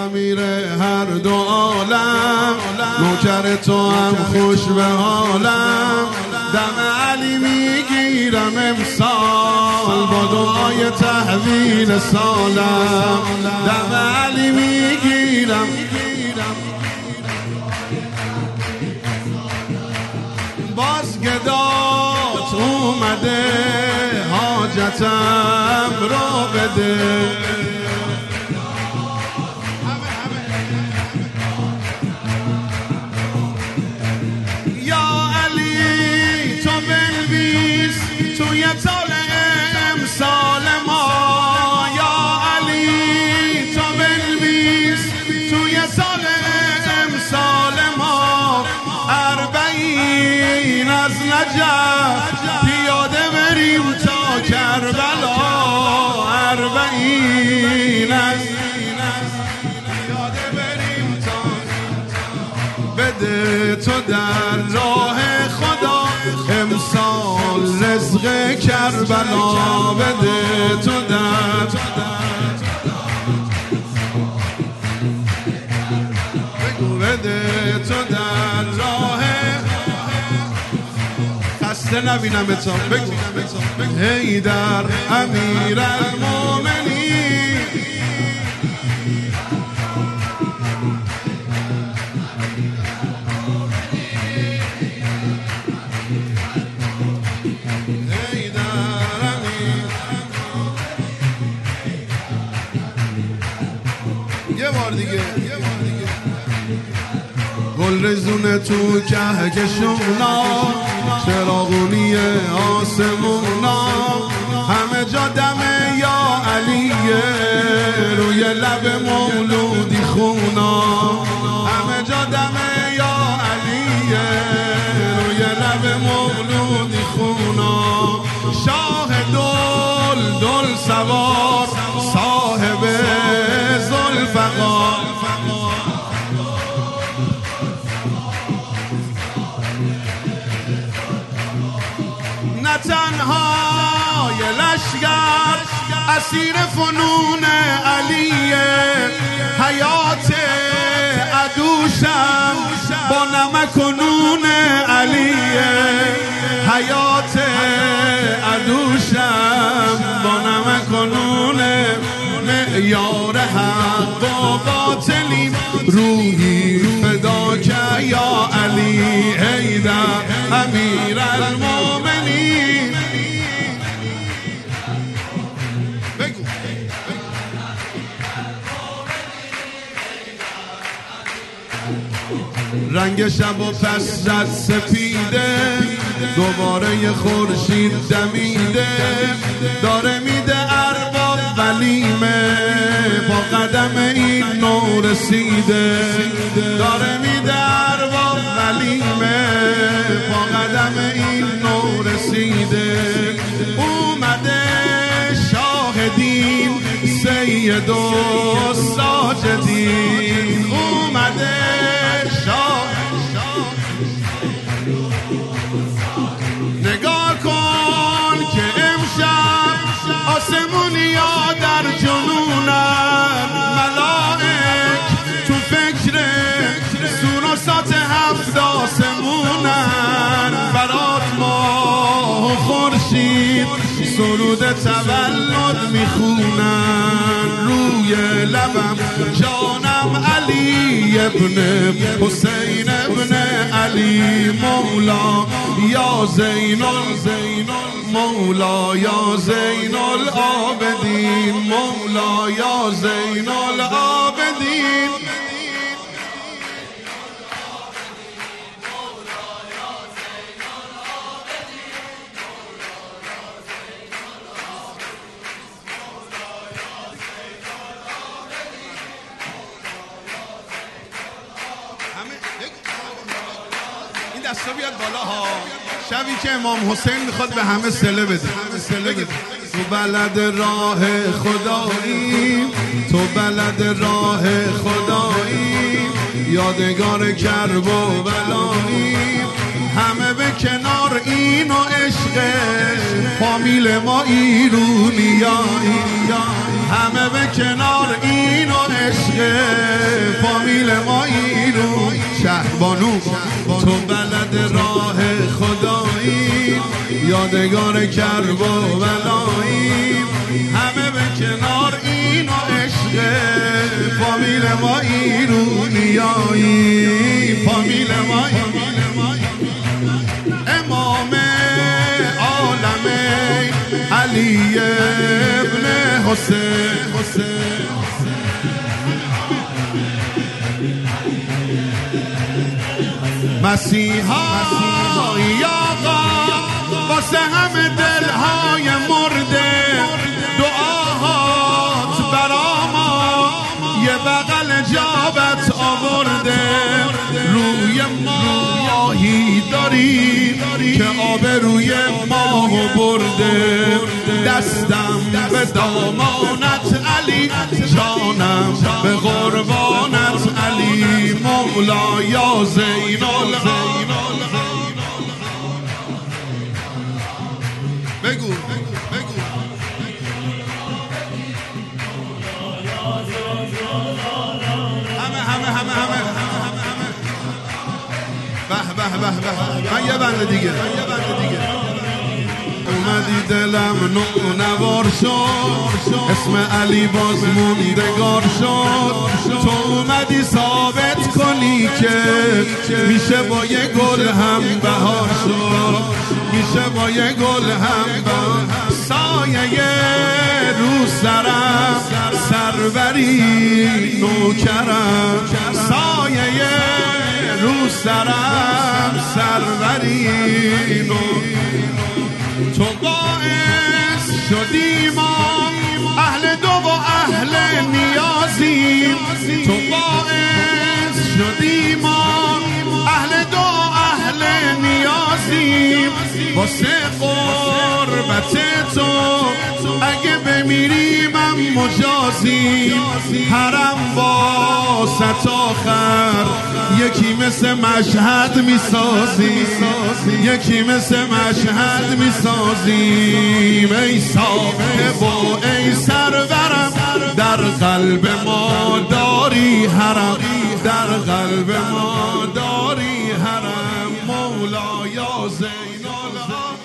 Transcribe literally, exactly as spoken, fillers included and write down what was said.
امیر هر دو عالم، نوکر تو هم خوش به حالم. دم علی میگیرم امسال با دعای تحویل سالم. دم علی میگیرم باز گدات اومده حاجتم رو بده. یا علی تو بنویس توی تال امسال ما. یا علی تو بنویس توی تال امسال ما. اربعین از نجف پیاده بریم تا کربلا. اربعین از پیاده بریم تا. بده تو در راه خدا امسال رزق کربلا. بده تو در بگو بده تو در راه خسته نبینم اتام. بگو حیدر امیر المومنین. یه بار دیگه گل رزونه تو کهکشونا، چراغونی آسمونا، همه جا دم یا علیه روی لب مولودی خونا. همه جا دم یا علیه روی لب مولودی خونا. شاه دل دل سوار صاحب ذوالفقار. نه تنها یه لشگر اسیر فنون علیه، حیات عدوشم با نمک و نون علیه. حیات عدوشم با نمک و نون. معیار حق و باطلیم روحی فدا که یا علی حیدر امیر المومنین. بگو رنگ شب و پس رد سپیده، دوباره یه خورشید دمیده، داره میده ارباب ولیمه با قدم این نو رسیده. داره میده ارباب ولیمه با قدم این نو رسیده. اومده شاهدین سید و ساجدین. اومده شاه نگاه کن که امشب آسمونیا در جنونن. ملائک تو فکر سوراسات هفت آسمونن. برات ماه و خورشید سرود تولد میخونن. روی لبم جانم علی ابن حسین ابن علی مولا یا زین زین مولا یا زین العابدین. مولا یا زین العابدین. این دستا بیاد بالا ها. شبی که امام حسین میخواد به همه صله بده. تو بلد راه خدایی، تو بلد راه خدایی، یادگار کرب و بلایی. همه به کنار این و عشق فامیل ما ایرونیایی. همه به کنار این و عشق فامیل ما اینو شهربانو تو بلد راه خدایی یادگار کرب و بلایی همه به کنار اینو عشق فامیل ما اینو نیایی فامیل ما امام عالم علی ابن حسین مسیحا آقا واسه همه دلهای مرده دعاهات برا ما یه بغل جابت آورده روی ماهی داری که آب روی ماهو برده دستم به دامانت علی جانم به قربانت علی مولا یا زین العالمین بگو بگو همه همه همه همه به به به به من یه بنده دیگه یه بنده دیگه اومدی دلم نو نوار شد اسم علی باز موندگار شد تو اومدی ثابت کنی که میشه با یه گل هم بهار شد میشه با یه گل هم بهار سایه رو سرم سروری نوکرم سایه رو سرم سروری نوکرم تو باعث شدی ما اهل دو و اهل نیازیم تو باعث شدی ما اهل دو و اهل نیازیم واسه قربت تو اگه بمیریم هم مجازیم حرم واسط آخر یکی مثل مشهد میسازیم یکی مثل مشهد میسازیم ای صاحب و ای سرورم در قلب ما داری حرم در قلب ما داری حرم مولا یا زین العالمین